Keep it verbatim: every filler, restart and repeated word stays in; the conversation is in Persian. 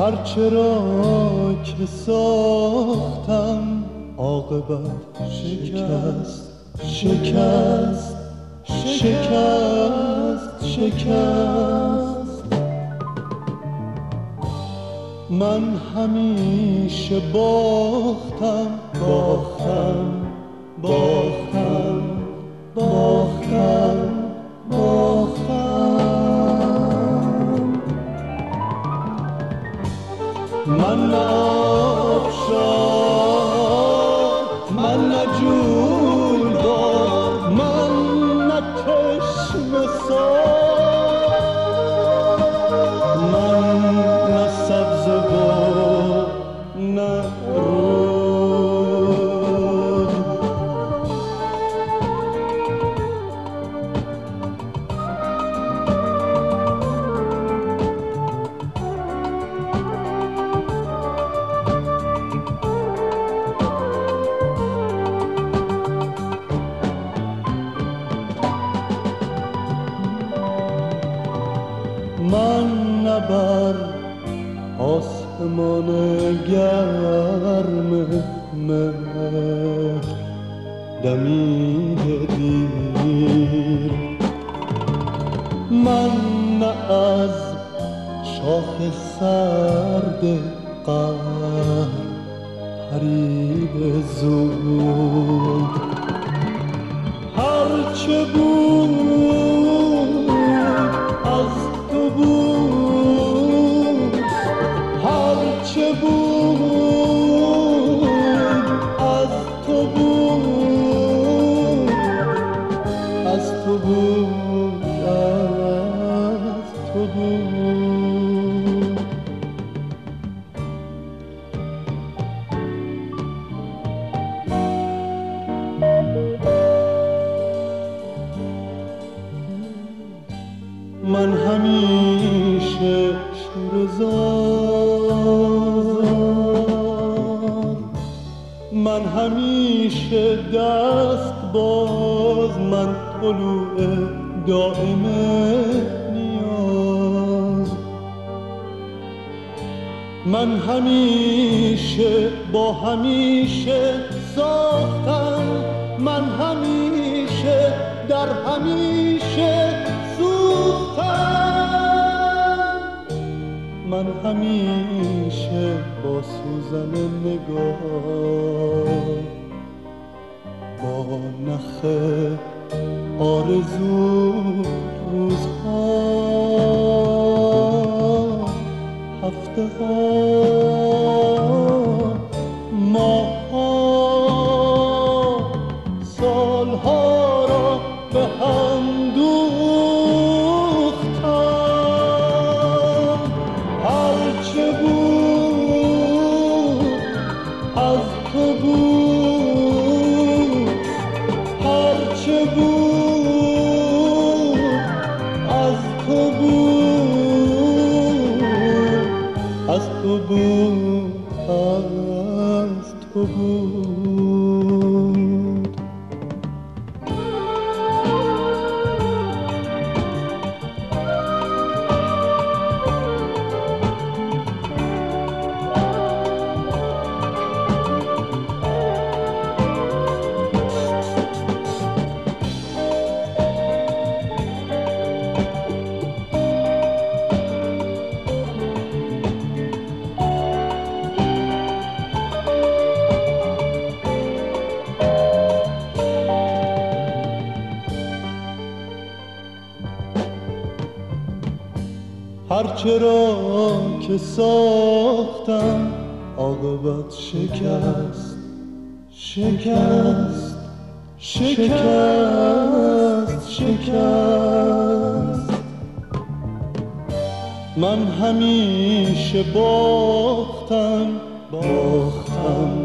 هرچه را که ساختم عاقبت شکست شکست شکست شکست. من همیشه باختم باختم باختم باختم باختم. من نه آبشار، من نه جویبار، من نه چشمه سار، من نه سبزه و نه رود. من نه بر آسمان گرم مهر دمیده دیر، من نه از شاخ سرد قهر پریده زود. هرچه بود از تو بود، هرچه بود از تو بود، از تو بود از تو بود. من همیشه شورزار، من همیشه دست باز، من طلوع دائم نیاز. من همیشه با همیشه ساختم، من همیشه در همیشه سوختم. من همیشه با سوزن نگاه، با نخ آرزو روزها هفته ها ماها سالها را به هم دوختم. هرچه بود از تو بود، هرچه بود از تو بود، از تو بود از تو بود. هرچه را که ساختم عاقبت شکست شکست شکست شکست. من همیشه باختم باختم